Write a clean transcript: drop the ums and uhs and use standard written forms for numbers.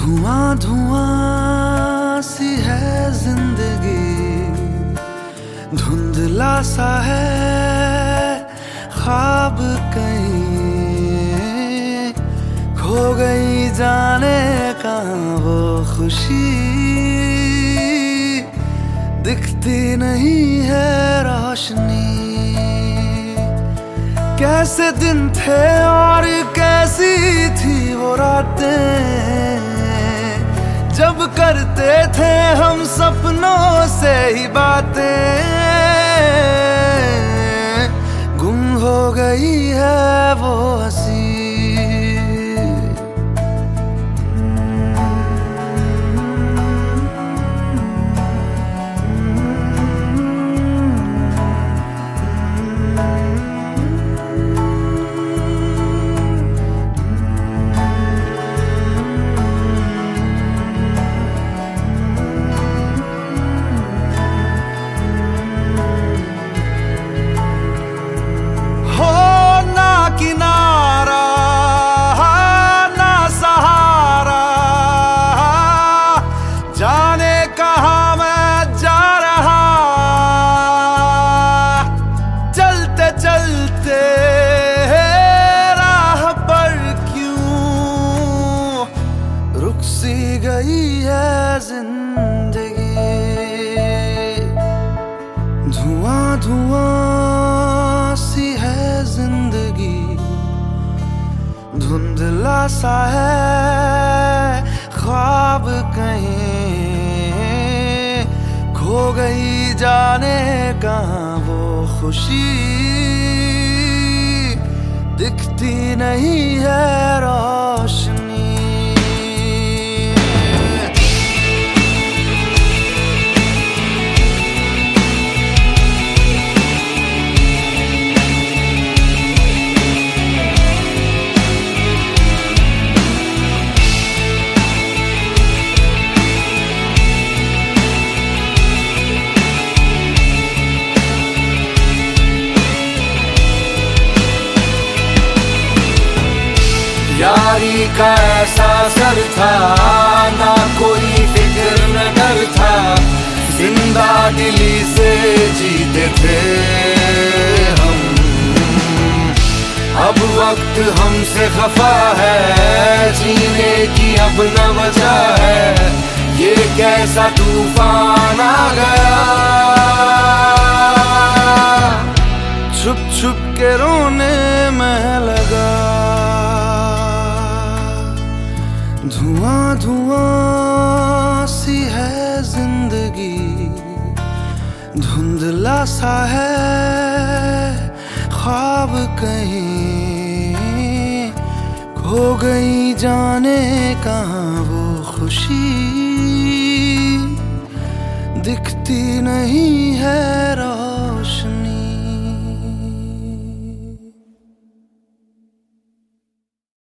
धुआं धुआं सी है जिंदगी, धुंधला सा है ख्वाब कहीं, खो गई जाने कहाँ वो खुशी, दिखती नहीं है रोशनी। कैसे दिन थे और कैसी थी वो रातें, जब करते थे हम सपनों से ही बातें। गुम हो गई है वो हंसी, गई है जिंदगी। धुआं धुआं सी है जिंदगी, धुंधला सा है ख्वाब कहीं, खो गई जाने कहाँ वो खुशी, दिखती नहीं है रोशनी। यारी का ऐसा असर था, ना कोई फिक्र न डर था, जिंदा दिली से जीते थे हम। अब वक्त हमसे खफा है, जीने की अब न वजह है, ये कैसा तूफान आ गया। छुप छुप के रोने में लगा, धुआं धुआं सी है जिंदगी, धुंधला सा है ख्वाब कहीं, खो गई जाने कहाँ वो खुशी, दिखती नहीं है रोशनी।